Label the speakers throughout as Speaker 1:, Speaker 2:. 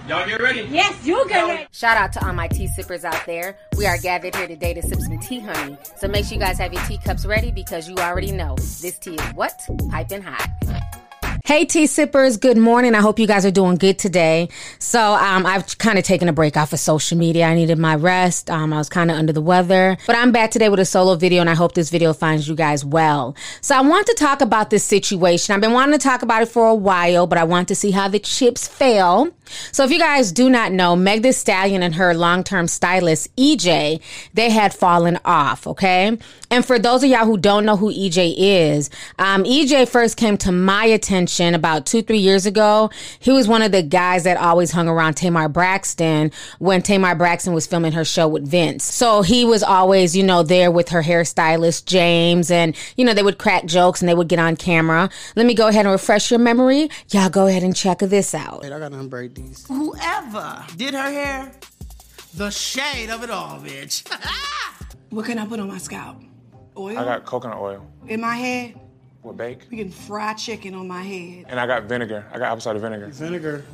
Speaker 1: Y'all get ready?
Speaker 2: Yes, you get ready.
Speaker 3: Shout out to all my tea sippers out there. We are gathered here today to sip some tea, honey. So make sure you guys have your teacups ready because you already know this tea is what? Piping hot. Hey, tea sippers. Good morning. I hope you guys are doing good today. So I've kind of taken a break off of social media. I needed my rest. I was kind of under the weather. But I'm back today with a solo video, and I hope this video finds you guys well. So I want to talk about this situation. I've been wanting to talk about it for a while, but I want to see how the chips fell. So if you guys do not know, Meg Thee Stallion and her long-term stylist, EJ, they had fallen off, okay? And for those of y'all who don't know who EJ is, EJ first came to my attention about 2-3 years ago. He was one of the guys that always hung around Tamar Braxton when Tamar Braxton was filming her show with Vince. So he was always, there with her hairstylist, James, and, they would crack jokes and they would get on camera. Let me go ahead and refresh your memory. Y'all go ahead and check this out.
Speaker 4: I gotta unbraid these.
Speaker 5: Whoever did her hair, the shade of it all, bitch.
Speaker 6: What can I put on my scalp? Oil?
Speaker 7: I got coconut oil.
Speaker 6: In my head?
Speaker 7: With bake.
Speaker 6: We can fry chicken on my head.
Speaker 7: And I got vinegar. I got apple cider vinegar.
Speaker 4: Vinegar.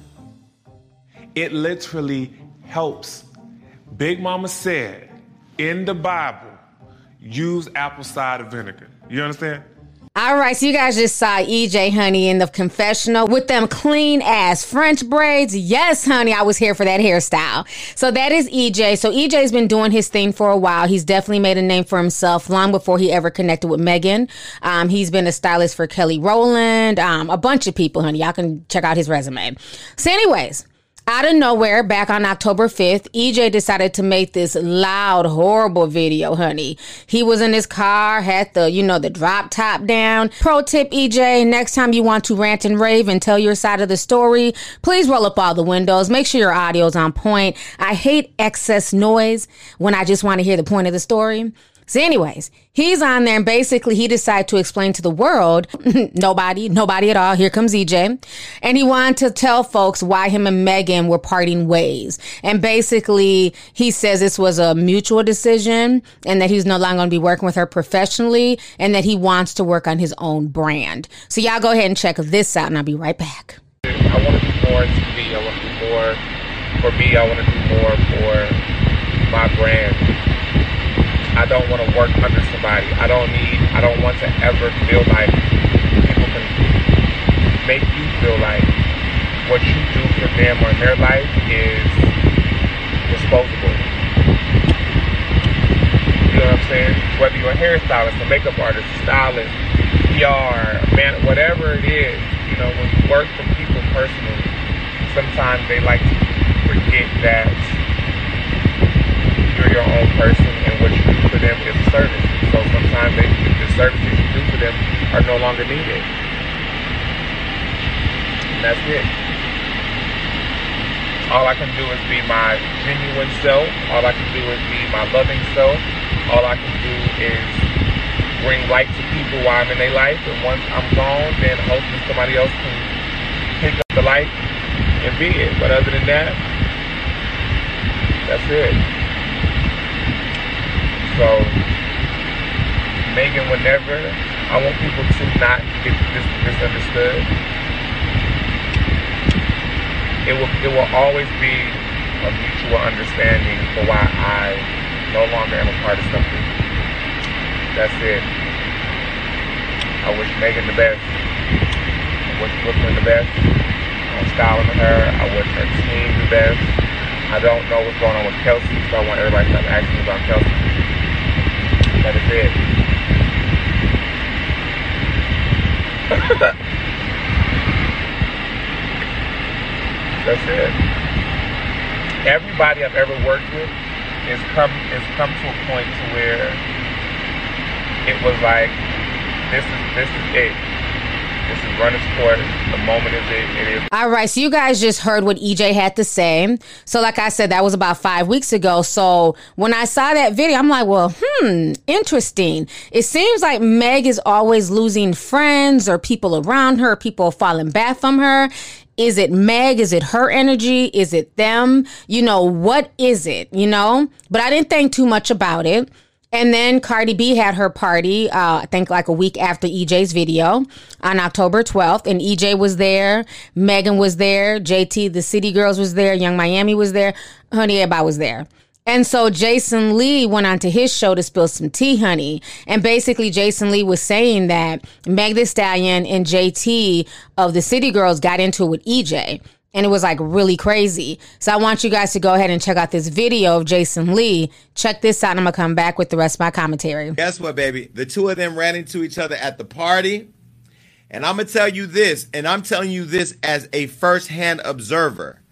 Speaker 1: It literally helps. Big Mama said in the Bible, use apple cider vinegar. You understand?
Speaker 3: All right, so you guys just saw EJ, honey, in the confessional with them clean ass French braids. Yes, honey, I was here for that hairstyle. So that is EJ. So EJ's been doing his thing for a while. He's definitely made a name for himself long before he ever connected with Megan. He's been a stylist for Kelly Rowland, a bunch of people, honey. Y'all can check out his resume. So anyways, out of nowhere, back on October 5th, EJ decided to make this loud, horrible video, honey. He was in his car, had the drop top down. Pro tip, EJ, next time you want to rant and rave and tell your side of the story, please roll up all the windows. Make sure your audio's on point. I hate excess noise when I just want to hear the point of the story. So anyways, he's on there and basically he decided to explain to the world, nobody at all, here comes EJ. And he wanted to tell folks why him and Megan were parting ways. And basically he says this was a mutual decision and that he's no longer going to be working with her professionally and that he wants to work on his own brand. So y'all go ahead and check this out and I'll be right back.
Speaker 7: I want to do more TV. I want to do more for me. I want to do more for my brand. I don't want to work under somebody. I don't want to ever feel like people can make you feel like what you do for them or in their life is disposable. You know what I'm saying? Whether you're a hairstylist, a makeup artist, a stylist, PR, man, whatever it is, when you work for people personally, sometimes they like to forget that you're your own person and what you do for them is a service. So sometimes the services you do for them are no longer needed. And that's it. All I can do is be my genuine self. All I can do is be my loving self. All I can do is bring light to people while I'm in their life. And once I'm gone, then hopefully somebody else can pick up the light and be it. But other than that, that's it. So, Megan, whenever, I want people to not get misunderstood. It will always be a mutual understanding for why I no longer am a part of something. That's it. I wish Megan the best. I wish Brooklyn the best. I'm styling her. I wish her team the best. I don't know what's going on with Kelsey, so I want everybody to stop asking me about Kelsey. That is it. That's it. Everybody I've ever worked with has come to a point to where it was like, this is it. This is run its course. The moment is it is.
Speaker 3: All right, so you guys just heard what EJ had to say. So like I said, that was about 5 weeks ago. So when I saw that video, I'm like, well, interesting. It seems like Meg is always losing friends or people around her, people falling back from her. Is it Meg? Is it her energy? Is it them? What is it? But I didn't think too much about it. And then Cardi B had her party, I think like a week after EJ's video on October 12th. And EJ was there. Megan was there. JT, the City Girls was there. Young Miami was there. Honey, everybody was there. And so Jason Lee went on to his show to spill some tea, honey. And basically Jason Lee was saying that Meg Thee Stallion and JT of the City Girls got into it with EJ. And it was like really crazy. So I want you guys to go ahead and check out this video of Jason Lee. Check this out. And I'm going to come back with the rest of my commentary.
Speaker 2: Guess what, baby? The two of them ran into each other at the party. And I'm going to tell you this, and I'm telling you this as a first-hand observer.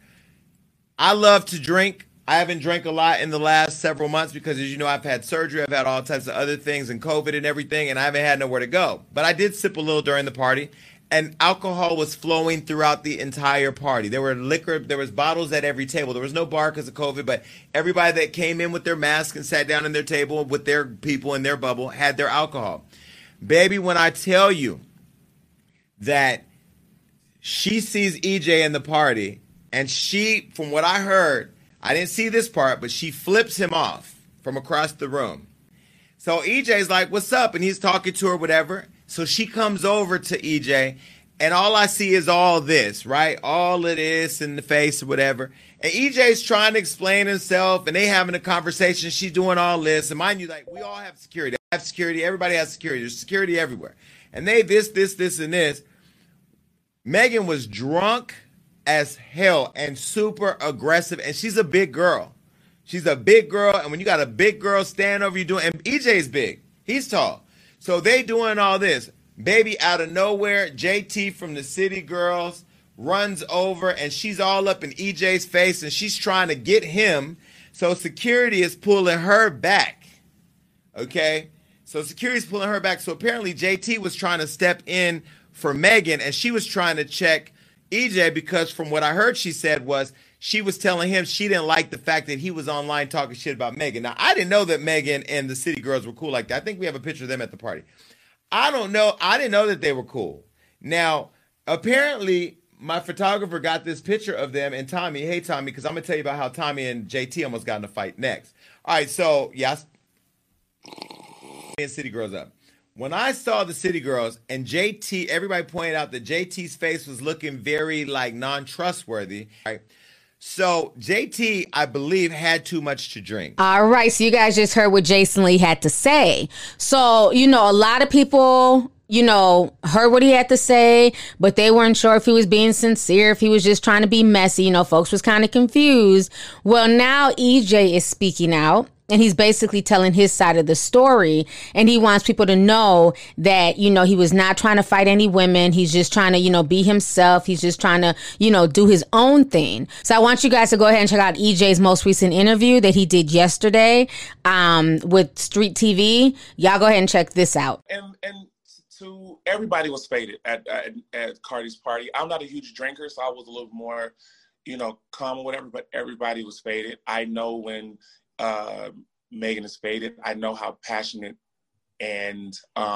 Speaker 2: I love to drink. I haven't drank a lot in the last several months because, as you know, I've had surgery. I've had all types of other things and COVID and everything, and I haven't had nowhere to go. But I did sip a little during the party. And alcohol was flowing throughout the entire party. There were liquor, there was bottles at every table. There was no bar because of COVID, but everybody that came in with their mask and sat down at their table with their people in their bubble had their alcohol. Baby, when I tell you that she sees EJ in the party, and she, from what I heard, I didn't see this part, but she flips him off from across the room. So EJ's like, what's up? And he's talking to her, whatever. So she comes over to EJ, and all I see is all this, right? All of this in the face or whatever. And EJ's trying to explain himself, and they having a conversation. She's doing all this. And mind you, like, we all have security. I have security. Everybody has security. There's security everywhere. And they this, and this. Megan was drunk as hell and super aggressive, and she's a big girl. She's a big girl, and when you got a big girl stand over you doing, and EJ's big. He's tall. So they doing all this. Baby, out of nowhere, JT from the City Girls runs over, and she's all up in EJ's face, and she's trying to get him. So security is pulling her back. Okay? So security is pulling her back. So apparently JT was trying to step in for Megan, and she was trying to check EJ because from what I heard she said was she was telling him she didn't like the fact that he was online talking shit about Megan. Now, I didn't know that Megan and the City Girls were cool like that. I think we have a picture of them at the party. I don't know. I didn't know that they were cool. Now, apparently, my photographer got this picture of them and Tommy. Hey, Tommy, because I'm going to tell you about how Tommy and JT almost got in a fight next. All right, so, yes. And City Girls up. When I saw the City Girls and JT, everybody pointed out that JT's face was looking very, like, non-trustworthy, right? So JT, I believe, had too much to drink.
Speaker 3: All right. So you guys just heard what Jason Lee had to say. So, you know, a lot of people, you know, heard what he had to say, but they weren't sure if he was being sincere, if he was just trying to be messy. You know, folks was kind of confused. Well, now EJ is speaking out. And he's basically telling his side of the story. And he wants people to know that, you know, he was not trying to fight any women. He's just trying to, you know, be himself. He's just trying to, you know, do his own thing. So I want you guys to go ahead and check out EJ's most recent interview that he did yesterday with Street TV. Y'all go ahead and check this out.
Speaker 7: And to everybody was faded at Cardi's party. I'm not a huge drinker, so I was a little more, you know, calm or whatever, but everybody was faded. I know when Megan is faded. I know how passionate and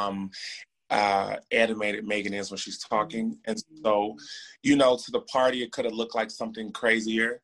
Speaker 7: animated Megan is when she's talking. And so, you know, to the party, it could have looked like something crazier.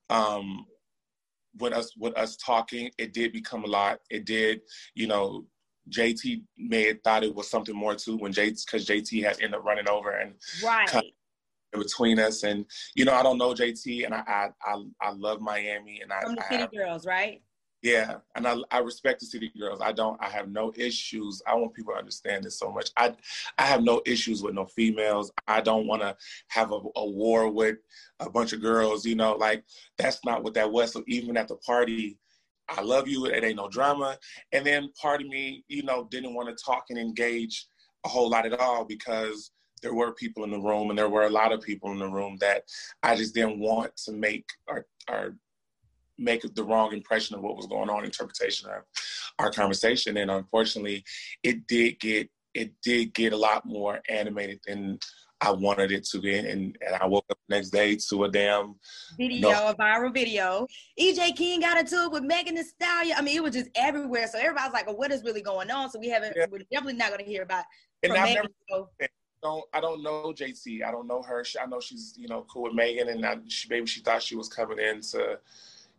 Speaker 7: With us talking, it did become a lot. It did, you know, JT may have thought it was something more too because JT had ended up running over and
Speaker 4: right.
Speaker 7: Between us. And, you know, I don't know JT, and I love Miami, and
Speaker 4: from the City Girls, right?
Speaker 7: Yeah, and I respect the City Girls. I have no issues. I want people to understand this so much. I have no issues with no females. I don't want to have a war with a bunch of girls, you know, like that's not what that was. So even at the party, I love you. It ain't no drama. And then part of me, you know, didn't want to talk and engage a whole lot at all because there were people in the room, and there were a lot of people in the room that I just didn't want to make or make the wrong impression of what was going on, interpretation of our conversation. And unfortunately, it did get a lot more animated than I wanted it to be. And I woke up the next day to a damn
Speaker 4: a viral video. EJ King got into it with Megan Thee Stallion. I mean, it was just everywhere. So everybody was like, well, what is really going on? So we're definitely not going to hear about
Speaker 7: and
Speaker 4: from
Speaker 7: Megan.
Speaker 4: Megan.
Speaker 7: I don't know JT. I don't know her. I know she's, you know, cool with Megan, and maybe she thought she was coming in to,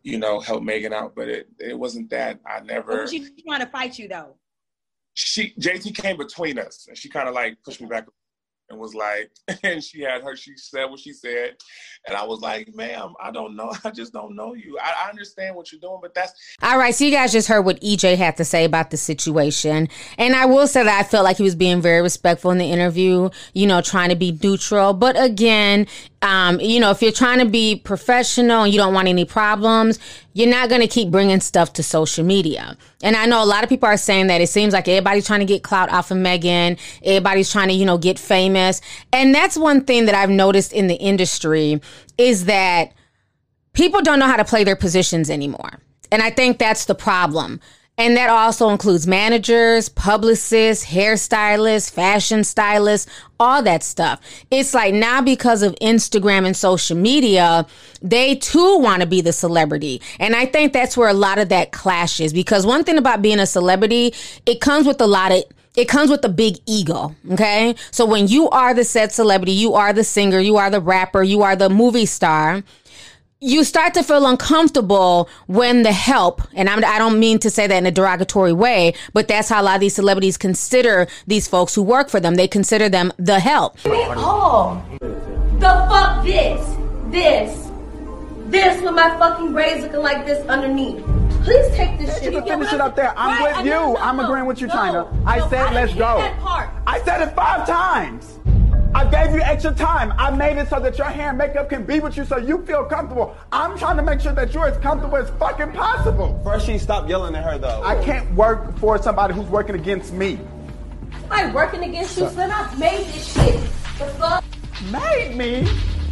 Speaker 7: you know, help Megan out. But it wasn't that. I never.
Speaker 4: Was she trying to fight you though?
Speaker 7: JT came between us, and she kind of like pushed me back and was like, and she said what she said. And I was like, ma'am, I don't know. I just don't know you. I understand what you're doing, but that's.
Speaker 3: All right. So you guys just heard what EJ had to say about the situation. And I will say that I felt like he was being very respectful in the interview, you know, trying to be neutral. But again, you know, if you're trying to be professional and you don't want any problems, you're not going to keep bringing stuff to social media. And I know a lot of people are saying that it seems like everybody's trying to get clout off of Megan. Everybody's trying to, you know, get famous. And that's one thing that I've noticed in the industry is that people don't know how to play their positions anymore. And I think that's the problem. And that also includes managers, publicists, hairstylists, fashion stylists, all that stuff. It's like now because of Instagram and social media, they too want to be the celebrity. And I think that's where a lot of that clashes, because one thing about being a celebrity, it comes with a big ego, okay? So when you are the said celebrity, you are the singer, you are the rapper, you are the movie star, you start to feel uncomfortable when the help, and I don't mean to say that in a derogatory way, but that's how a lot of these celebrities consider these folks who work for them. They consider them the help.
Speaker 8: Oh, the fuck this with my fucking braids looking like this underneath. Please take this shit.
Speaker 9: You can finish it up there. I'm with you. I'm agreeing with you, China. I said let's go. I said it 5 times. I gave you extra time. I made it so that your hair and makeup can be with you so you feel comfortable. I'm trying to make sure that you're as comfortable as fucking possible.
Speaker 10: First, she stopped yelling at her, though.
Speaker 9: I can't work for somebody who's working against me.
Speaker 8: I'm working against you, son. I made this shit. The fuck?
Speaker 9: Made me?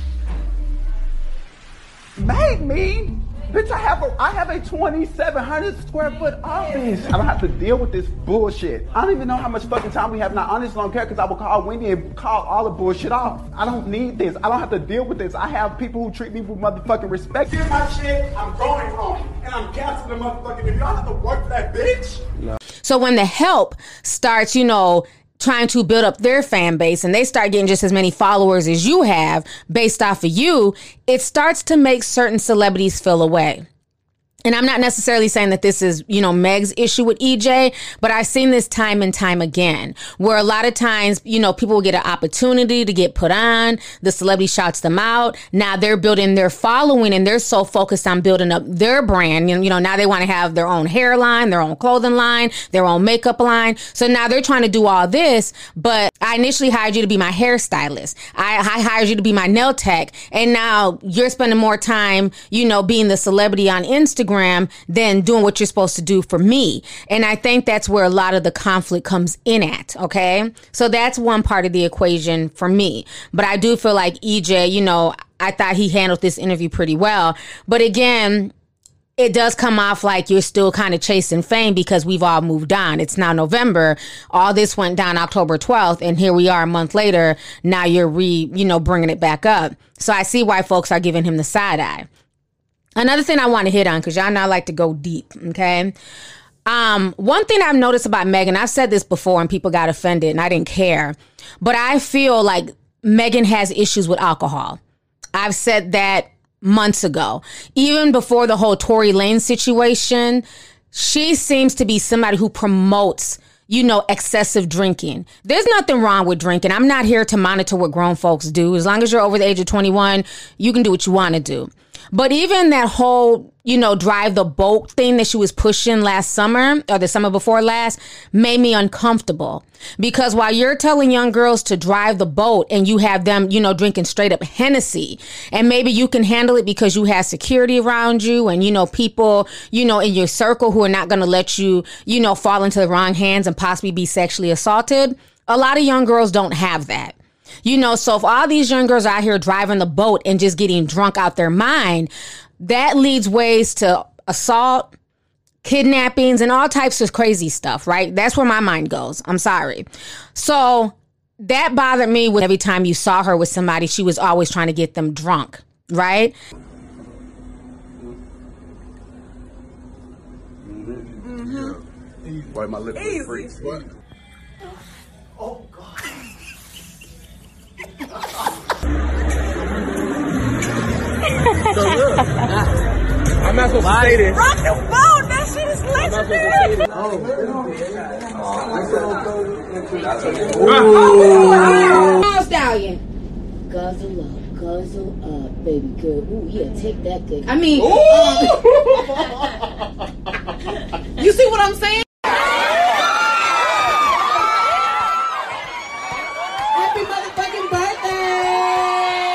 Speaker 9: Made me? Bitch, I have a 2,700 square foot office. I don't have to deal with this bullshit. I don't even know how much fucking time we have, and I honestly don't care because I will call Wendy and call all the bullshit off. I don't need this. I don't have to deal with this. I have people who treat me with motherfucking respect. Get my shit, I'm going home, and I'm canceling the motherfucking video. I have to work for that bitch. No.
Speaker 3: So when the help starts, you know, trying to build up their fan base and they start getting just as many followers as you have based off of you, it starts to make certain celebrities feel away. And I'm not necessarily saying that this is, you know, Meg's issue with EJ, but I've seen this time and time again, where a lot of times, you know, people will get an opportunity to get put on, the celebrity shouts them out. Now they're building their following and they're so focused on building up their brand. You know, now they want to have their own hairline, their own clothing line, their own makeup line. So now they're trying to do all this, but I initially hired you to be my hairstylist. I hired you to be my nail tech. And now you're spending more time, you know, being the celebrity on Instagram than doing what you're supposed to do for me. And I think that's where a lot of the conflict comes in at. Okay. So that's one part of the equation for me. But I do feel like EJ, you know, I thought he handled this interview pretty well. But again, it does come off like you're still kind of chasing fame because we've all moved on. It's now November. All this went down October 12th. And here we are a month later. Now you're bringing it back up. So I see why folks are giving him the side eye. Another thing I want to hit on, because y'all know I like to go deep, okay? One thing I've noticed about Megan, I've said this before and people got offended and I didn't care, but I feel like Megan has issues with alcohol. I've said that months ago. Even before the whole Tory Lanez situation, she seems to be somebody who promotes, you know, excessive drinking. There's nothing wrong with drinking. I'm not here to monitor what grown folks do. As long as you're over the age of 21, you can do what you want to do. But even that whole, you know, drive the boat thing that she was pushing last summer or the summer before last made me uncomfortable. Because while you're telling young girls to drive the boat and you have them, you know, drinking straight up Hennessy, and maybe you can handle it because you have security around you and, you know, people, you know, in your circle who are not going to let you, you know, fall into the wrong hands and possibly be sexually assaulted. A lot of young girls don't have that. You know, so if all these young girls are out here driving the boat and just getting drunk out their mind, that leads ways to assault, kidnappings, and all types of crazy stuff, right? That's where my mind goes. I'm sorry. So that bothered me when every time you saw her with somebody, she was always trying to get them drunk, right?
Speaker 9: Mm-hmm. Why my lips are freeze? What? Oh, God.
Speaker 7: So look, I I'm not supposed to say this.
Speaker 6: Rock the phone. That shit is legendary.
Speaker 3: Stallion.
Speaker 10: Guzzle up, baby girl. Ooh, yeah, take that thing.
Speaker 3: I mean,
Speaker 6: You see what I'm saying? Happy motherfucking birthday!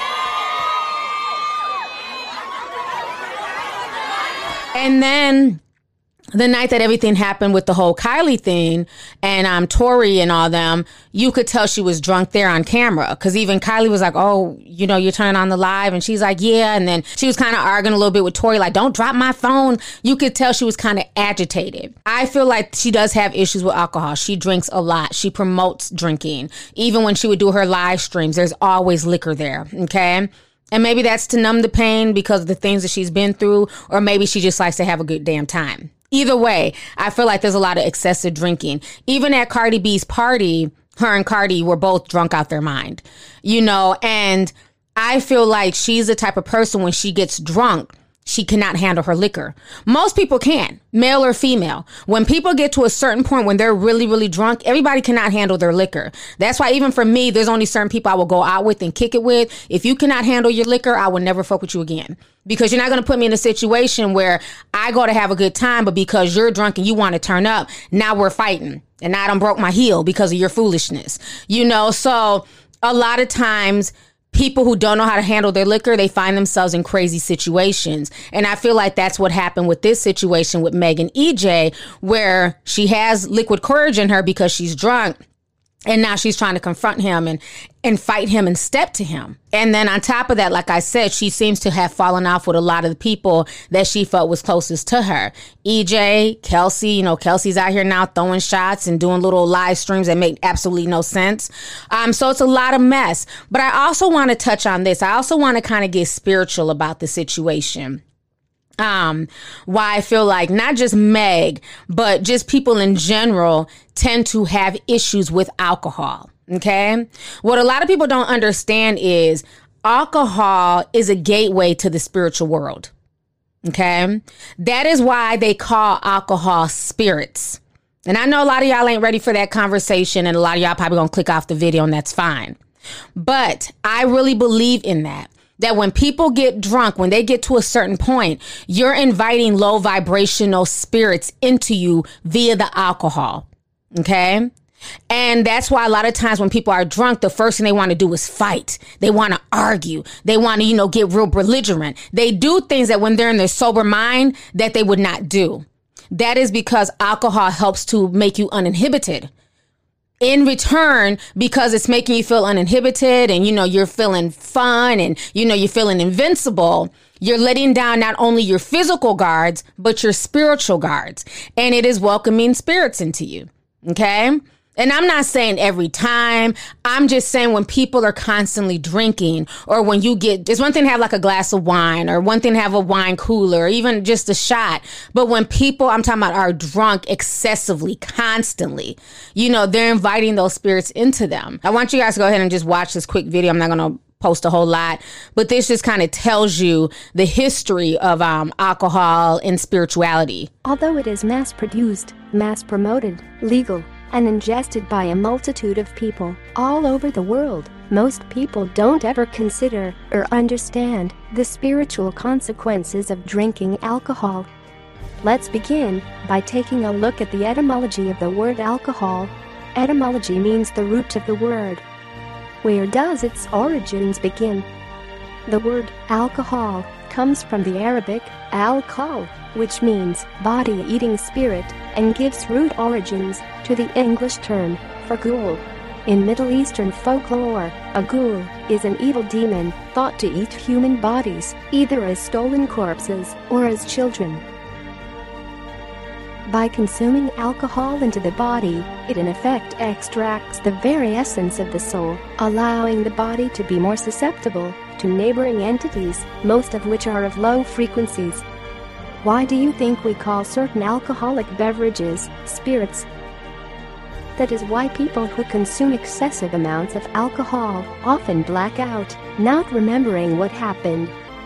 Speaker 3: and then the night that everything happened with the whole Kylie thing and Tori and all them, you could tell she was drunk there on camera. Because even Kylie was like, oh, you know, you're turning on the live. And she's like, yeah. And then she was kind of arguing a little bit with Tori, like, don't drop my phone. You could tell she was kind of agitated. I feel like she does have issues with alcohol. She drinks a lot. She promotes drinking. Even when she would do her live streams, there's always liquor there. Okay. And maybe that's to numb the pain because of the things that she's been through. Or maybe she just likes to have a good damn time. Either way, I feel like there's a lot of excessive drinking. Even at Cardi B's party, her and Cardi were both drunk out their mind, you know, and I feel like she's the type of person when she gets drunk, she cannot handle her liquor. Most people can, male or female. When people get to a certain point when they're really, really drunk, everybody cannot handle their liquor. That's why even for me, there's only certain people I will go out with and kick it with. If you cannot handle your liquor, I will never fuck with you again. Because you're not going to put me in a situation where I go to have a good time, but because you're drunk and you want to turn up, now we're fighting. And I done broke my heel because of your foolishness. You know, so a lot of times people who don't know how to handle their liquor, they find themselves in crazy situations. And I feel like that's what happened with this situation with Megan EJ, where she has liquid courage in her because she's drunk. And now she's trying to confront him and fight him and step to him. And then on top of that, like I said, she seems to have fallen off with a lot of the people that she felt was closest to her. EJ, Kelsey, you know, Kelsey's out here now throwing shots and doing little live streams that make absolutely no sense. So it's a lot of mess. But I also want to touch on this. I also want to kind of get spiritual about the situation. Why I feel like not just Meg, but just people in general tend to have issues with alcohol. Okay. What a lot of people don't understand is alcohol is a gateway to the spiritual world. Okay. That is why they call alcohol spirits. And I know a lot of y'all ain't ready for that conversation, and a lot of y'all probably gonna click off the video, and that's fine. But I really believe in that. That when people get drunk, when they get to a certain point, you're inviting low vibrational spirits into you via the alcohol. Okay. And that's why a lot of times when people are drunk, the first thing they want to do is fight. They want to argue. They want to, you know, get real belligerent. They do things that when they're in their sober mind that they would not do. That is because alcohol helps to make you uninhibited. In return, because it's making you feel uninhibited and, you know, you're feeling fun and, you know, you're feeling invincible, you're letting down not only your physical guards, but your spiritual guards. And it is welcoming spirits into you. Okay. And I'm not saying every time. I'm just saying when people are constantly drinking, or when you get, it's one thing to have like a glass of wine, or one thing to have a wine cooler, or even just a shot. But when people, I'm talking about, are drunk excessively, constantly, you know, they're inviting those spirits into them. I want you guys to go ahead and just watch this quick video. I'm not going to post a whole lot, but this just kind of tells you the history of alcohol and spirituality.
Speaker 11: Although it is mass-produced, mass-promoted, legal, and ingested by a multitude of people all over the world, most people don't ever consider or understand the spiritual consequences of drinking alcohol. Let's begin by taking a look at the etymology of the word alcohol. Etymology means the root of the word. Where does its origins begin? The word alcohol comes from the Arabic al-kal, which means body-eating spirit, and gives root origins to the English term for ghoul. In Middle Eastern folklore, a ghoul is an evil demon thought to eat human bodies, either as stolen corpses or as children. By consuming alcohol into the body, it in effect extracts the very essence of the soul, allowing the body to be more susceptible to neighboring entities, most of which are of low frequencies. Why do you think we call certain alcoholic beverages spirits? That is why people who consume excessive amounts of alcohol often black out, not remembering what happened.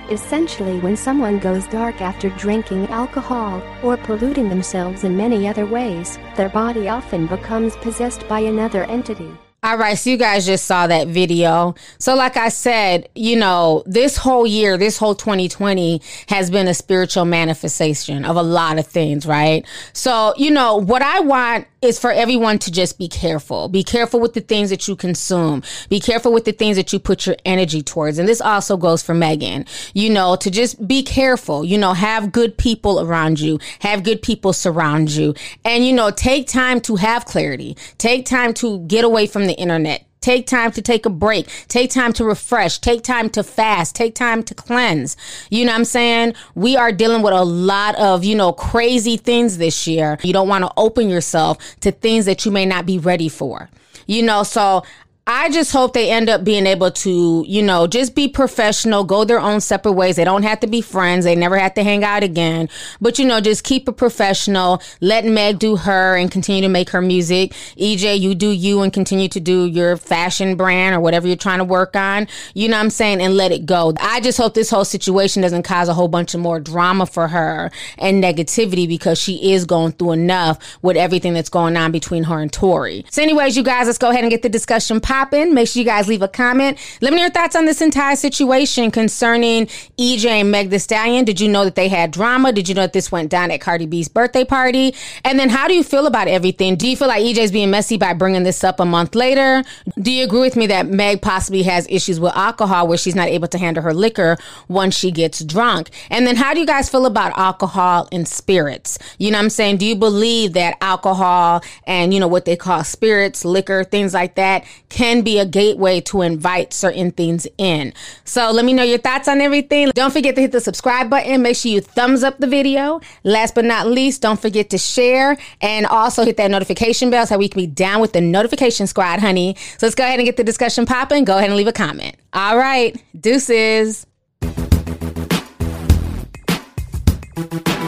Speaker 11: Essentially, when someone goes dark after drinking alcohol or polluting themselves in many other ways, their body often becomes possessed by another entity.
Speaker 3: All right, so you guys just saw that video. So like I said, you know, this whole year, this whole 2020 has been a spiritual manifestation of a lot of things, right? So, you know, what I want is for everyone to just be careful. Be careful with the things that you consume. Be careful with the things that you put your energy towards. And this also goes for Megan, you know, to just be careful, you know, have good people around you, have good people surround you, and, you know, take time to have clarity, take time to get away from the internet. Take time to take a break. Take time to refresh. Take time to fast. Take time to cleanse. You know what I'm saying? We are dealing with a lot of, you know, crazy things this year. You don't want to open yourself to things that you may not be ready for. You know, so I just hope they end up being able to, you know, just be professional, go their own separate ways. They don't have to be friends. They never have to hang out again. But, you know, just keep it professional. Let Meg do her and continue to make her music. EJ, you do you and continue to do your fashion brand or whatever you're trying to work on. You know what I'm saying? And let it go. I just hope this whole situation doesn't cause a whole bunch of more drama for her and negativity, because she is going through enough with everything that's going on between her and Tory. So anyways, you guys, let's go ahead and get the discussion popping. Make sure you guys leave a comment. Let me know your thoughts on this entire situation concerning EJ and Meg Thee Stallion. Did you know that they had drama? Did you know that this went down at Cardi B's birthday party? And then how do you feel about everything? Do you feel like EJ's being messy by bringing this up a month later? Do you agree with me that Meg possibly has issues with alcohol where she's not able to handle her liquor once she gets drunk? And then how do you guys feel about alcohol and spirits? You know what I'm saying? Do you believe that alcohol and, you know, what they call spirits, liquor, things like that can be a gateway to invite certain things in? So let me know your thoughts on everything. Don't forget to hit the subscribe button. Make sure you thumbs up the video. Last but not least, don't forget to share and also hit that notification bell so we can be down with the notification squad, honey. So let's go ahead and get the discussion popping. Go ahead and leave a comment. All right. Deuces.